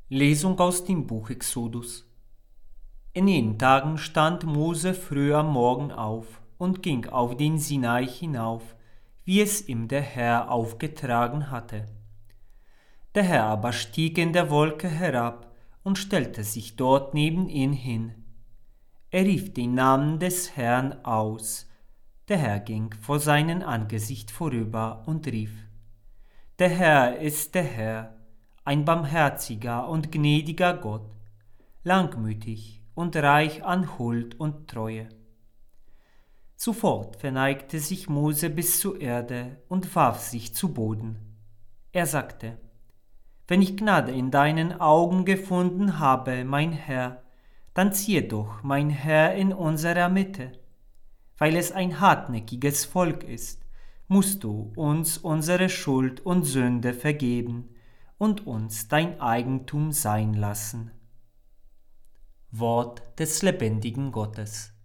Lesung aus dem Buch Exodus. In jenen Tagen stand Mose früh am Morgen auf und ging auf den Sinai hinauf, wie es ihm der Herr aufgetragen hatte. Der Herr aber stieg in der Wolke herab und stellte sich dort neben ihn hin. Er rief den Namen des Herrn aus. Der Herr ging vor seinem Angesicht vorüber und rief: Der Herr ist der Herr, ein barmherziger und gnädiger Gott, langmütig und reich an Huld und Treue. Sofort verneigte sich Mose bis zur Erde und warf sich zu Boden. Er sagte: Wenn ich Gnade in deinen Augen gefunden habe, mein Herr, dann ziehe doch, mein Herr, in unserer Mitte. Weil es ein hartnäckiges Volk ist, musst du uns unsere Schuld und Sünde vergeben und uns dein Eigentum sein lassen. Wort des lebendigen Gottes.